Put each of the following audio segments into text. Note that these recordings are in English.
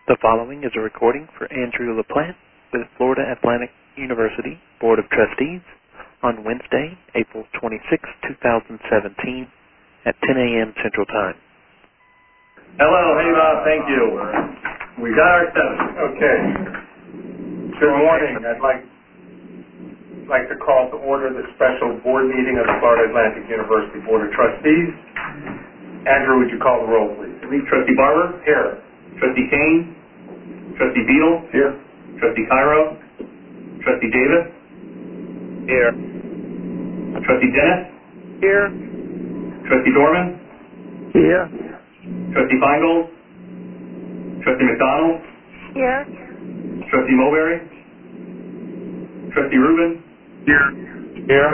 The following is a recording for Andrew LaPlante with Florida Atlantic University Board of Trustees on Wednesday, April 26, 2017 at 10 a.m. Central Time. Hello, hey Bob, thank you. We got our seven. Okay. Good morning. I'd like to call to order the special board meeting of the Florida Atlantic University Board of Trustees. Andrew, would you call the roll, please? Trustee Barber? Here. Trustee Kane? Trustee Beadle? Here. Trustee Cairo? Trustee Davis? Here. Trustee Dennis? Here. Trustee Dorman? Here. Trustee Feingold? Trustee McDonald? Here. Trustee Mulberry? Trustee Rubin? Here. Here.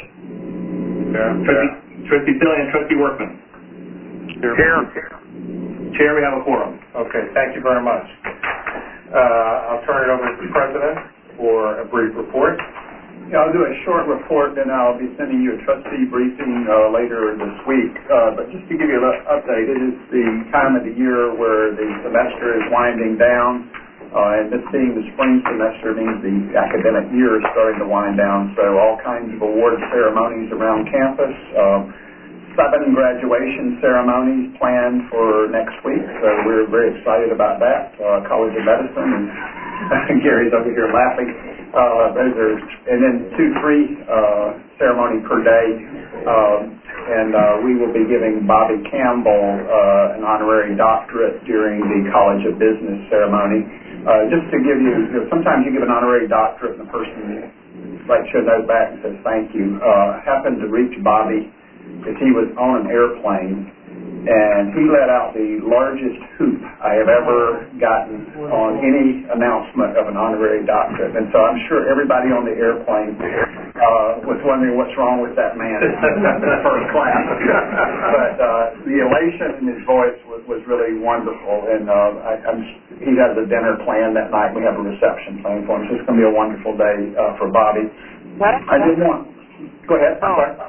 Trustee Silly and Trustee Workman? Here. Chair, we have a quorum. Okay, thank you very much. I'll turn it over to the President for a brief report. Yeah, I'll do a short report, then I'll be sending you a trustee briefing later this week. But just to give you an update, it is the time of the year where the semester is winding down, and this being the spring semester means the academic year is starting to wind down, so all kinds of award ceremonies around campus. 7 graduation ceremonies planned for next week, so we're very excited about that. College of Medicine, and Gary's over here laughing. And then 2-3 ceremony per day, and we will be giving Bobby Campbell an honorary doctorate during the College of Business ceremony. Just to give you, sometimes you give an honorary doctorate and the person writes you a note back and says thank you. I happened to reach Bobby because he was on an airplane, and he let out the largest hoop I have ever gotten on any announcement of an honorary doctorate. And so I'm sure everybody on the airplane was wondering what's wrong with that man in first class. But the elation in his voice was really wonderful, and he has a dinner planned that night. We have a reception planned for him, so it's going to be a wonderful day for Bobby. I did want... Go ahead. I'm sorry.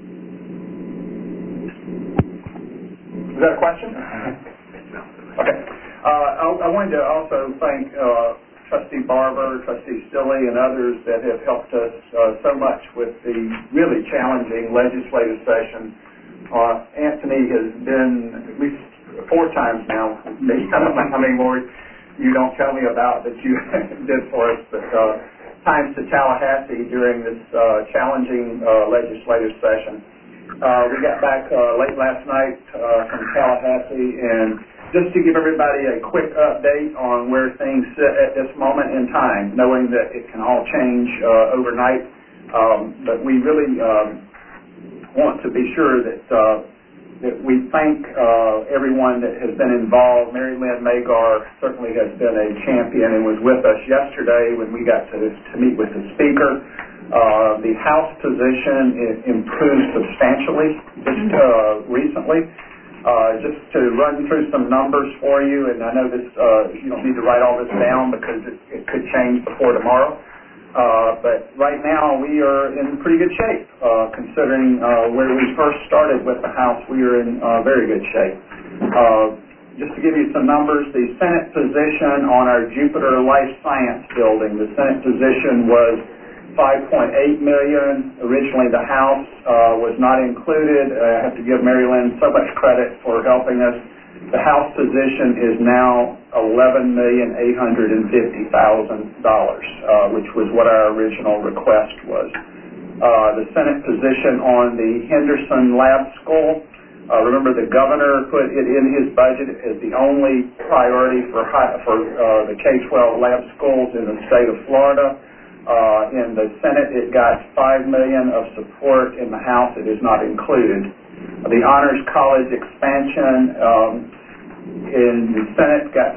Is that a question? Okay. I wanted to also thank Trustee Barber, Trustee Stilley, and others that have helped us so much with the really challenging legislative session. Anthony has been at least 4 times now with me. I don't know how many more you don't tell me about that you did for us, but times to Tallahassee during this challenging legislative session. We got back late last night from Tallahassee, and just to give everybody a quick update on where things sit at this moment in time, knowing that it can all change overnight, but we really want to be sure that we thank everyone that has been involved. Mary Lynn Magar certainly has been a champion and was with us yesterday when we got to meet with the Speaker. The House position improved substantially just recently. Just to run through some numbers for you, and I know this you don't need to write all this down because it could change before tomorrow. But right now we are in pretty good shape considering where we first started with the House. We are in very good shape. Just to give you some numbers, the Senate position on our Jupiter Life Science building, the Senate position was $5.8 million. Originally, the House was not included. I have to give Mary Lynn so much credit for helping us. The House position is now $11,850,000, which was what our original request was. The Senate position on the Henderson Lab School, remember the governor put it in his budget as the only priority for the K-12 lab schools in the state of Florida. In the Senate, it got $5 million of support. In the House, it is not included. The Honors College expansion in the Senate got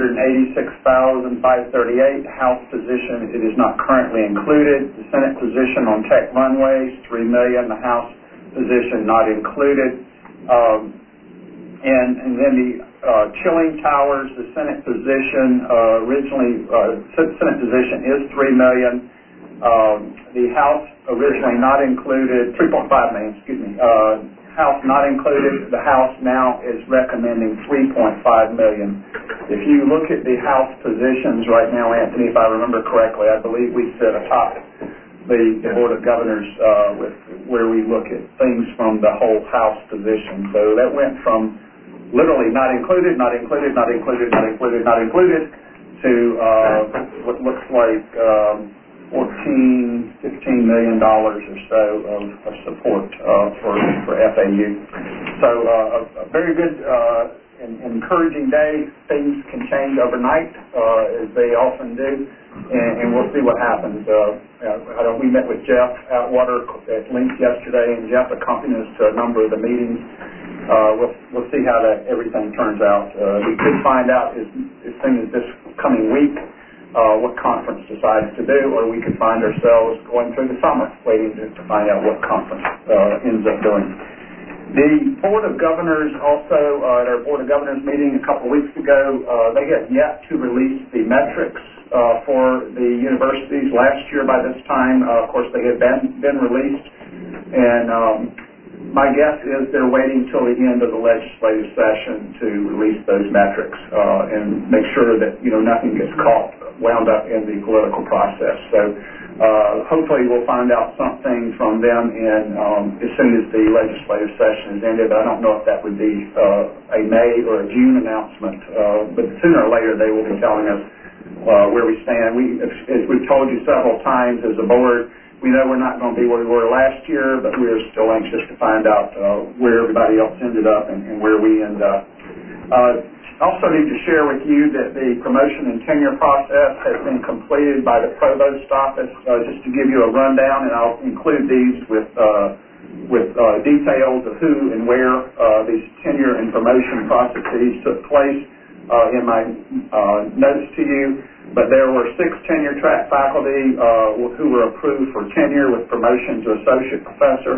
$386,538. House position, it is not currently included. The Senate position on Tech Runways, $3 million. The House position not included. And then the chilling towers, the Senate position Senate position is $3 million. The House originally not included, $3.5 million, excuse me. House not included. The House now is recommending $3.5 million If you look at the House positions right now, Anthony, if I remember correctly, I believe we sit atop the Board of Governors with where we look at things from the whole House position. So that went from literally not included, not included, not included, not included, not included, to what looks like $15 million or so of support for FAU. So a very good and encouraging day. Things can change overnight, as they often do, and we'll see what happens. We met with Jeff Atwater at Link yesterday, and Jeff accompanied us to a number of the meetings. We'll see how everything turns out. We could find out as soon as this coming week what conference decides to do, or we could find ourselves going through the summer waiting to find out what conference ends up doing. The Board of Governors also, at our Board of Governors meeting a couple weeks ago, they have yet to release the metrics for the universities. Last year by this time, of course, they had been released, and my guess is they're waiting till the end of the legislative session to release those metrics and make sure that nothing gets wound up in the political process. So hopefully we'll find out something from them as soon as the legislative session is ended. I don't know if that would be a May or a June announcement, but sooner or later they will be telling us where we stand. As we've told you several times as a board, we know we're not going to be where we were last year, but we're still anxious to find out where everybody else ended up and where we end up. Also need to share with you that the promotion and tenure process has been completed by the Provost Office. Just to give you a rundown, and I'll include these with details of who and where these tenure and promotion processes took place in my notes to you. But there were 6 tenure track faculty who were approved for tenure with promotion to associate professor,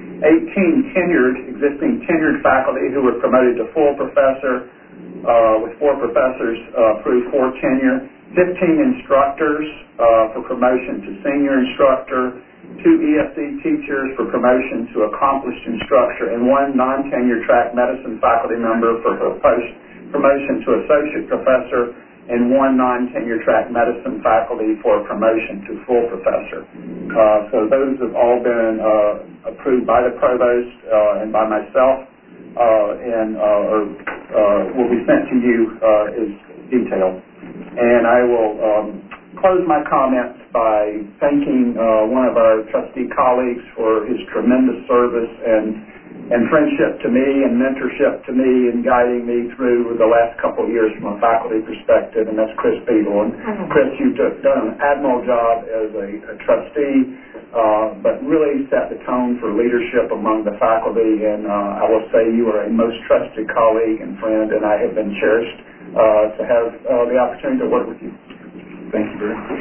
18 existing tenured faculty who were promoted to full professor, with 4 professors approved for tenure, 15 instructors for promotion to senior instructor, 2 ESE teachers for promotion to accomplished instructor, and 1 non-tenure track medicine faculty member for promotion to associate professor, and 1 non-tenure track medicine faculty for promotion to full professor. So those have all been approved by the provost and by myself, and will be sent to you as detailed. And I will close my comments by thanking one of our trustee colleagues for his tremendous service and friendship to me and mentorship to me and guiding me through the last couple of years from a faculty perspective, and that's Chris Beadle. And Chris, you've done an admirable job as a trustee, but really set the tone for leadership among the faculty, and I will say you are a most trusted colleague and friend, and I have been cherished to have the opportunity to work with you. Thank you very much.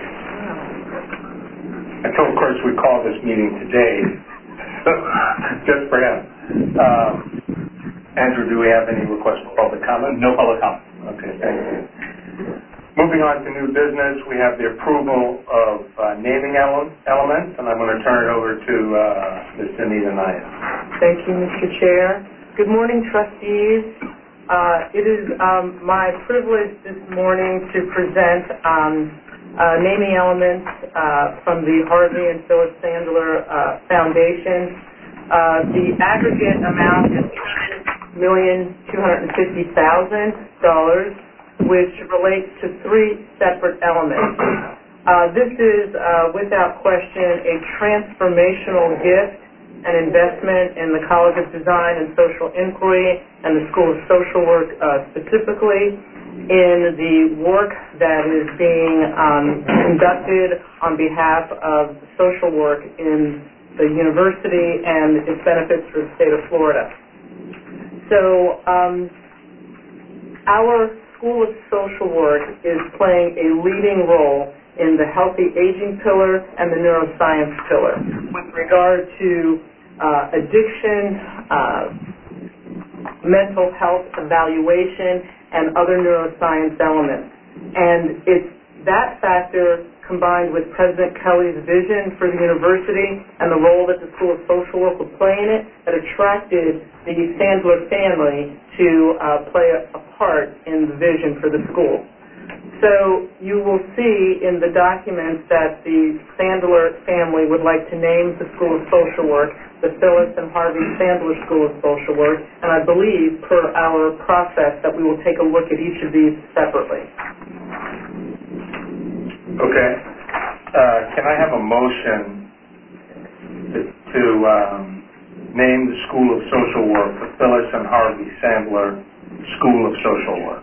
I told Chris we called this meeting today, just for him. Andrew, do we have any requests for public comment? No public comment. Okay, thank you. Moving on to new business, we have the approval of naming elements, and I'm going to turn it over to Ms. Anita Naya. Thank you, Mr. Chair. Good morning, trustees. It is my privilege this morning to present naming elements from the Harvey and Phyllis Sandler Foundation. The aggregate amount is $2,250,000, which relates to 3 separate elements. This is, without question, a transformational gift and investment in the College of Design and Social Inquiry and the School of Social Work specifically, in the work that is being conducted on behalf of social work in the university and its benefits for the state of Florida. So our School of Social Work is playing a leading role in the healthy aging pillar and the neuroscience pillar with regard to addiction, mental health evaluation, and other neuroscience elements. And it's that factor combined with President Kelly's vision for the university and the role that the School of Social Work would play in it, that attracted the Sandler family to play a part in the vision for the school. So you will see in the documents that the Sandler family would like to name the School of Social Work the Phyllis and Harvey Sandler School of Social Work, and I believe per our process that we will take a look at each of these separately. Okay. Can I have a motion to name the School of Social Work the Phyllis and Harvey Sandler School of Social Work?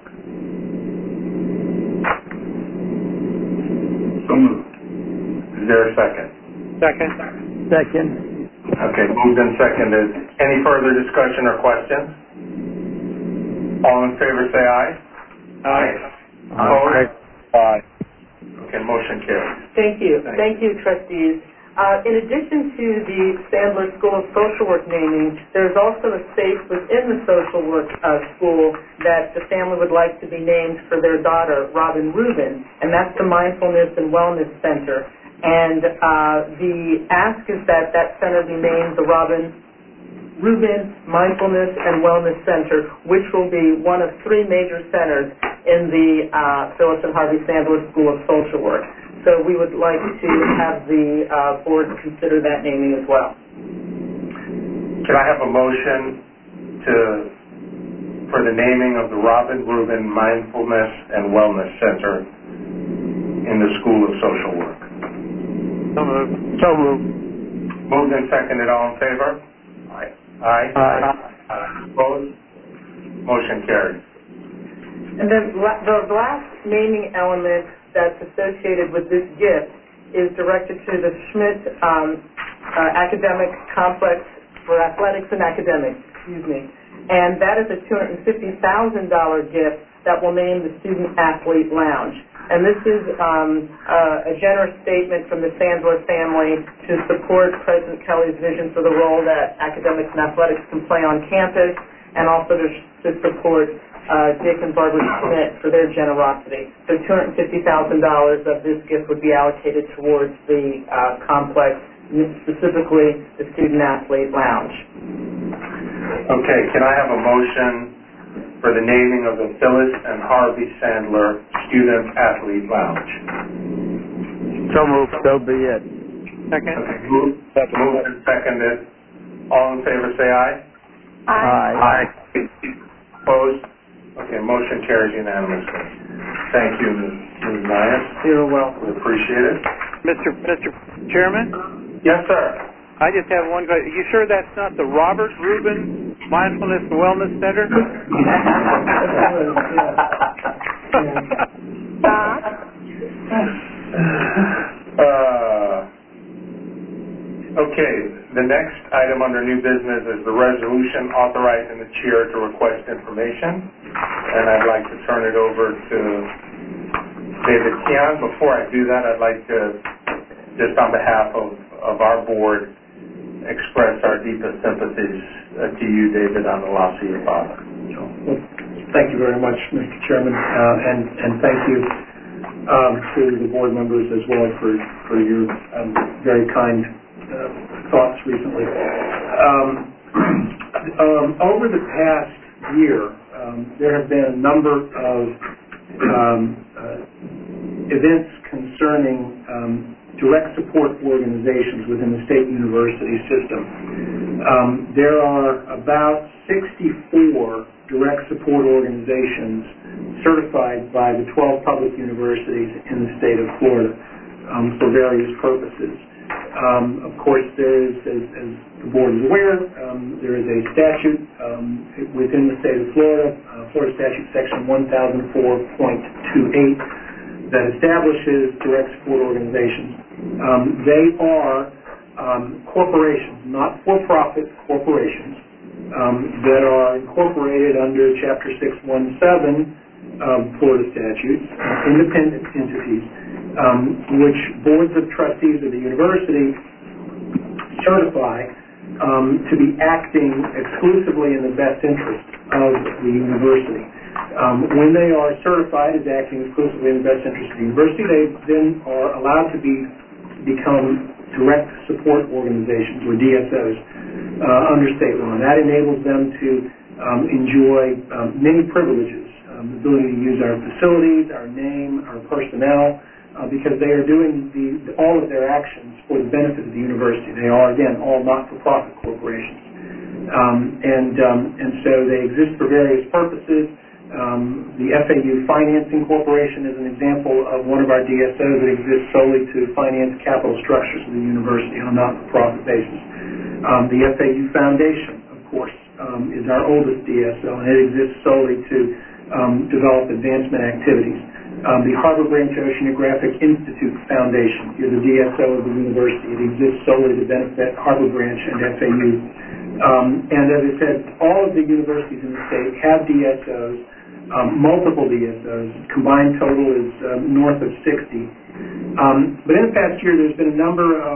So moved. Is there a second? Second. Okay, moved and seconded. Any further discussion or questions? All in favor say aye. Aye. Opposed? Aye. Okay, motion carries. Thank you. Thank you, trustees. In addition to the Sandler School of Social Work naming, there's also a space within the social work school that the family would like to be named for their daughter, Robin Rubin, and that's the Mindfulness and Wellness Center. And the ask is that that center be named the Robin Rubin Mindfulness and Wellness Center, which will be one of three major centers in the Phyllis and Harvey Sandler School of Social Work. So we would like to have the board consider that naming as well. Can I have a motion for the naming of the Robin Rubin Mindfulness and Wellness Center in the School of Social Work? So moved. Moved and seconded. All in favor? Aye. Aye. Opposed? Motion carries. And then the last naming element that's associated with this gift is directed to the Schmidt Academic Complex for Athletics and Academics, and that is a $250,000 gift that will name the Student Athlete Lounge. And this is a generous statement from the Sandler family to support President Kelly's vision for the role that academics and athletics can play on campus, and also to support Dick and Barbara Schmidt for their generosity. So $250,000 of this gift would be allocated towards the complex, specifically the Student Athlete Lounge. Okay, can I have a motion for the naming of the Phyllis and Harvey Sandler Student Athlete Lounge? So moved. So be it. Second. Okay, moved and seconded. All in favor say aye. Aye. Opposed? Okay, motion carries unanimously. Thank you, Ms. Myers. You're welcome. We appreciate it. Mr. Chairman, Yes, sir. I just have one question. You sure that's not the Robert Rubin Mindfulness and Wellness Center? Okay, the next item under new business is the resolution authorizing the chair to request information, and I'd like to turn it over to David Keon. Before I do that, I'd like to, just on behalf of our board, express our deepest sympathies to you, David, on the loss of your father. Well, thank you very much, Mr. Chairman, and thank you to the board members as well for your very kind thoughts recently. Over the past year, there have been a number of events concerning direct support organizations within the state university system. There are about 64 direct support organizations certified by the 12 public universities in the state of Florida for various purposes. Of course, there is, as the board is aware, there is a statute within the state of Florida, Florida Statute Section 1004.28, that establishes direct support organizations. They are corporations, not for-profit corporations, that are incorporated under Chapter 617 of Florida statutes, independent entities, which boards of trustees of the university certify to be acting exclusively in the best interest of the university. When they are certified as acting exclusively in the best interest of the university, they then are allowed to become direct support organizations, or DSOs, under state law. And that enables them to enjoy many privileges, the ability to use our facilities, our name, our personnel, because they are doing all of their actions for the benefit of the university. They are, again, all not-for-profit corporations. And so they exist for various purposes. The FAU Financing Corporation is an example of one of our DSOs that exists solely to finance capital structures of the university on a not-for-profit basis. The FAU Foundation, of course, is our oldest DSO, and it exists solely to develop advancement activities. The Harbor Branch Oceanographic Institute Foundation is a DSO of the university. It exists solely to benefit Harbor Branch and FAU. And as I said, all of the universities in the state have DSOs, multiple DSOs. Combined total is north of 60. But in the past year, there's been a number of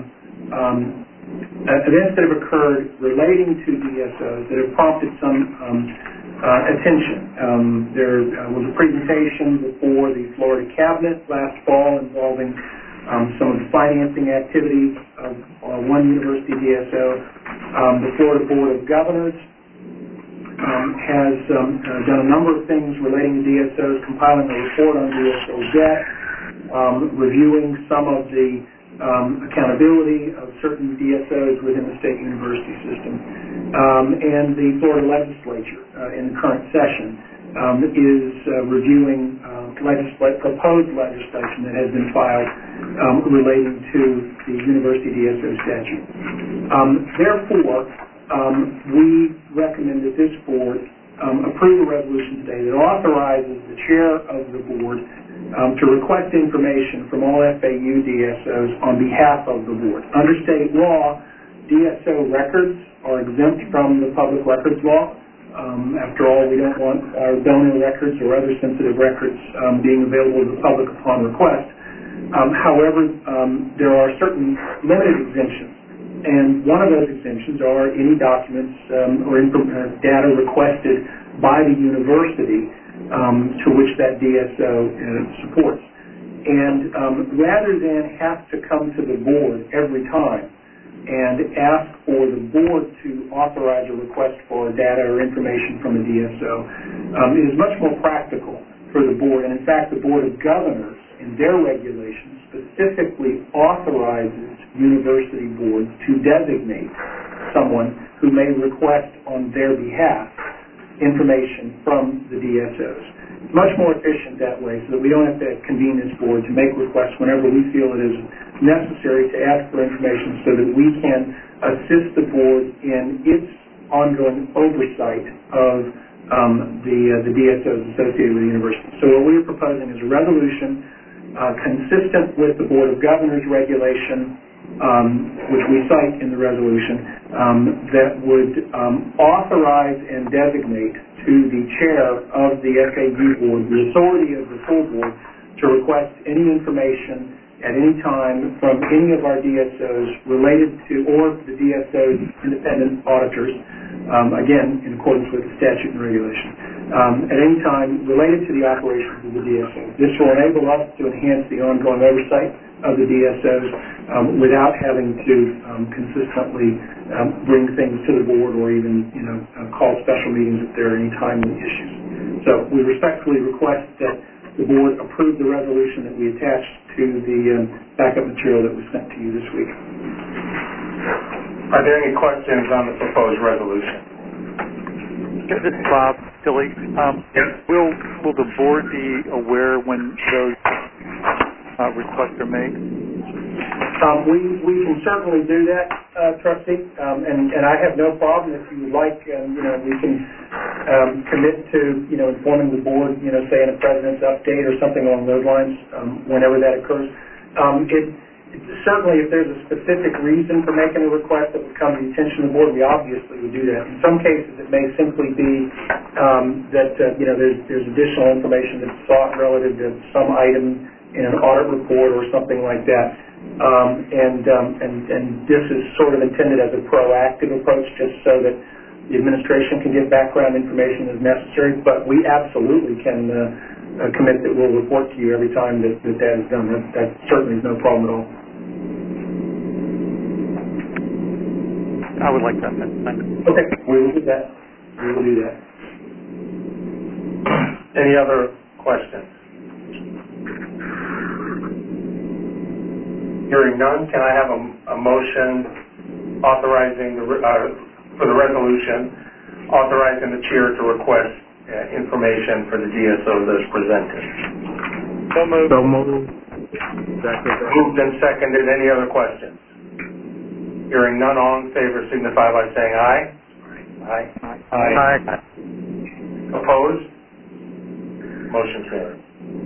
events that have occurred relating to DSOs that have prompted some attention. There was a presentation before the Florida Cabinet last fall involving some of the financing activities of one university DSO. The Florida Board of Governors has done a number of things relating to DSOs, compiling a report on DSO debt, reviewing some of the accountability of certain DSOs within the state university system. And the Florida legislature in the current session is reviewing proposed legislation that has been filed relating to the university DSO statute. Therefore, we recommend that this board approve a resolution today that authorizes the chair of the board to request information from all FAU DSOs on behalf of the board. Under state law, DSO records are exempt from the public records law. After all, we don't want our donor records or other sensitive records being available to the public upon request. However, there are certain limited exemptions, and one of those exemptions are any documents or data requested by the university to which that DSO supports. And rather than have to come to the board every time and ask for the board to authorize a request for data or information from a DSO, it is much more practical for the board. And in fact, the Board of Governors in their regulations specifically authorizes university boards to designate someone who may request on their behalf information from the DSOs. It's much more efficient that way, so that we don't have to convene this board to make requests whenever we feel it is necessary to ask for information, so that we can assist the board in its ongoing oversight of the DSOs associated with the university. So what we are proposing is a resolution consistent with the Board of Governors regulation, which we cite in the resolution, that would authorize and designate to the chair of the FAU board the authority of the full board to request any information at any time from any of our DSOs related to, or the DSO's independent auditors, again, in accordance with the statute and regulation, at any time related to the operations of the DSO. This will enable us to enhance the ongoing oversight of the DSOs without having to consistently bring things to the board or even, call special meetings if there are any timely issues. So we respectfully request that the board approve the resolution that we attached to the backup material that was sent to you this week. Are there any questions on the proposed resolution? This is Bob Tilley. Yes. Will the board be aware when those requests are made? We can certainly do that, Trustee, and I have no problem if you would like. We can commit to informing the board, say in a president's update or something along those lines, whenever that occurs. Certainly, if there's a specific reason for making a request that would come to the attention of the board, we obviously would do that. In some cases, it may simply be that there's additional information that's sought relative to some item in an audit report or something like that. And this is sort of intended as a proactive approach, just so that The administration can get background information as necessary, but we absolutely can commit that we'll report to you every time that is done. That certainly is no problem at all. I would like that. Thanks. Okay, we will do that. We will do that. Any other questions? Hearing none, can I have a motion authorizing for the resolution authorizing the chair to request information for the DSOs as presented? So moved. So moved. Moved and seconded. Any other questions? Hearing none, all in favor signify by saying aye. Aye. Aye. Opposed? Motion carried.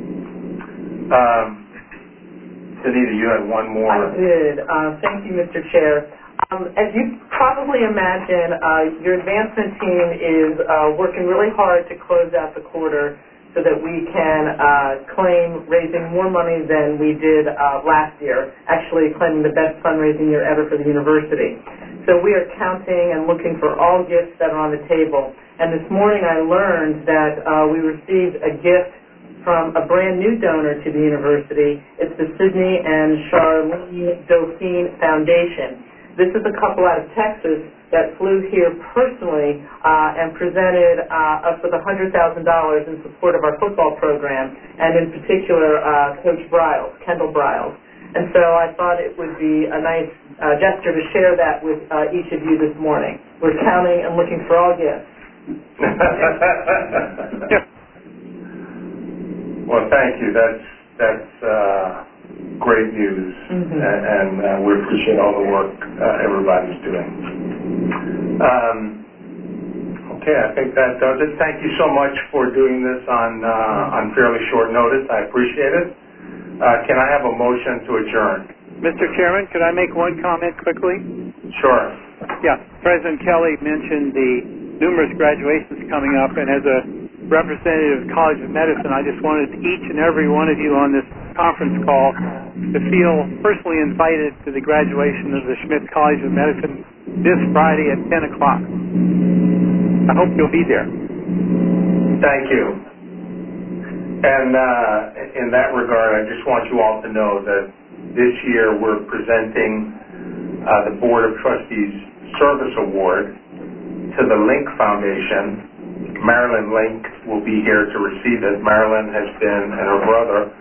Danita, you had one more. I did. Thank you, Mr. Chair. As you probably imagine, your advancement team is working really hard to close out the quarter so that we can claim raising more money than we did last year, actually claiming the best fundraising year ever for the university. So we are counting and looking for all gifts that are on the table. And this morning I learned that we received a gift from a brand new donor to the university. It's the Sidney and Charlene Dauphine Foundation. This is a couple out of Texas that flew here personally and presented us with $100,000 in support of our football program, and in particular Coach Briles, Kendall Briles. And so I thought it would be a nice gesture to share that with each of you this morning. We're counting and looking for all gifts. Well, thank you. That's great news, and we appreciate all the work everybody's doing. Okay, I think that does it. Thank you so much for doing this on fairly short notice. I appreciate it. Can I have a motion to adjourn? Mr. Chairman, could I make one comment quickly? Sure. Yeah, President Kelly mentioned the numerous graduations coming up, and as a representative of the College of Medicine, I just wanted each and every one of you on this conference call to feel personally invited to the graduation of the Schmitz College of Medicine this Friday at 10 o'clock. I hope you'll be there. Thank you. And in that regard, I just want you all to know that this year we're presenting the Board of Trustees Service Award to the Link Foundation. Marilyn Link will be here to receive it. Marilyn has been, and her brother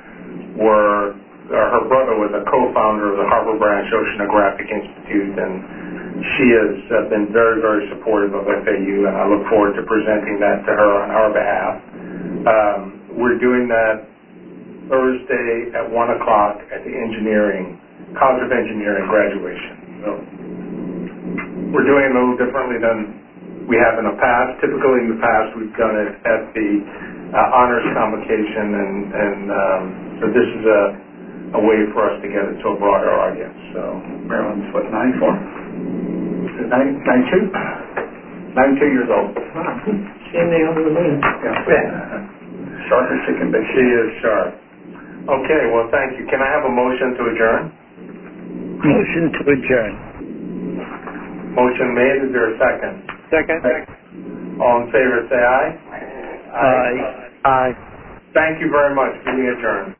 was a co-founder of the Harbor Branch Oceanographic Institute, and she has been very, very supportive of FAU, and I look forward to presenting that to her on our behalf. We're doing that Thursday at 1 o'clock at the College of Engineering graduation. So we're doing it a little differently than we have in the past. Typically in the past we've done it at the honors convocation, and so this is a way for us to get it to a broader audience. So Maryland's what, 94? 92? 92 years old. She and the other women. Yeah. Sharp as she can be. She is sharp. Okay, well, thank you. Can I have a motion to adjourn? Motion to adjourn. Motion made. Is there a second? Second. All in favor, say aye. Aye. Aye. Thank you very much. Meeting adjourned.